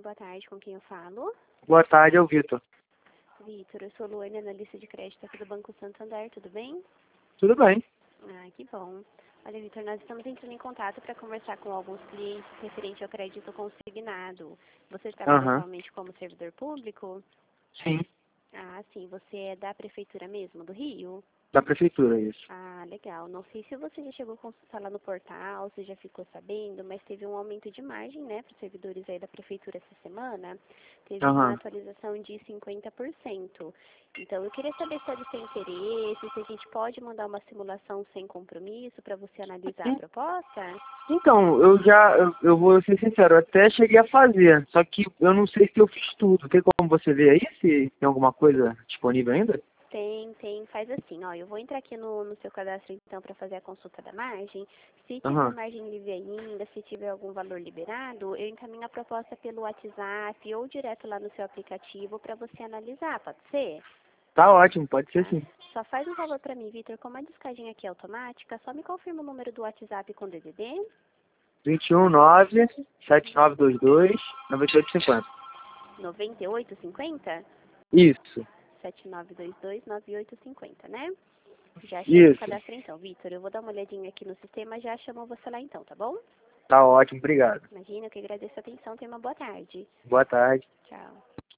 boa tarde, com quem eu falo? Boa tarde, é o Vitor. Vitor, eu sou Luane, analista de crédito aqui do Banco Santander, tudo bem? Tudo bem. Ah, que bom. Olha, Vitor, nós estamos entrando em contato para conversar com alguns clientes referente ao crédito consignado. Você trabalha Aham. atualmente como servidor público? Sim, Ah, sim. Você é da Prefeitura mesmo, do Rio? da prefeitura, isso. Ah, legal. Não sei se você já chegou a consultar lá no portal, se já ficou sabendo, mas teve um aumento de margem, né, para os servidores aí da prefeitura essa semana. Teve uma Aham. atualização de 50%. Então, eu queria saber se eles têm interesse, se a gente pode mandar uma simulação sem compromisso para você analisar a En- proposta. Então, eu vou ser sincero, eu até cheguei a fazer, só que eu não sei se eu fiz tudo. Tem como você ver aí se tem alguma coisa disponível ainda? Tem, faz assim, ó, eu vou entrar aqui no seu cadastro então para fazer a consulta da margem. Se tiver Aham. margem livre ainda, se tiver algum valor liberado, eu encaminho a proposta pelo WhatsApp ou direto lá no seu aplicativo para você analisar, pode ser? Tá ótimo, pode ser Tá? sim. Só faz um favor para mim, Vitor, como a descagem aqui é automática, só me confirma o número do WhatsApp com DDD 219-7922-9850. 9850 Isso, 7922 9850, né? Já achei seu isso. cadastro então, Vitor. Eu vou dar uma olhadinha aqui no sistema, já chamo você lá então, tá bom? Tá ótimo, obrigado. Imagina, eu que agradeço a atenção. Tenha uma boa tarde. Boa tarde. Tchau.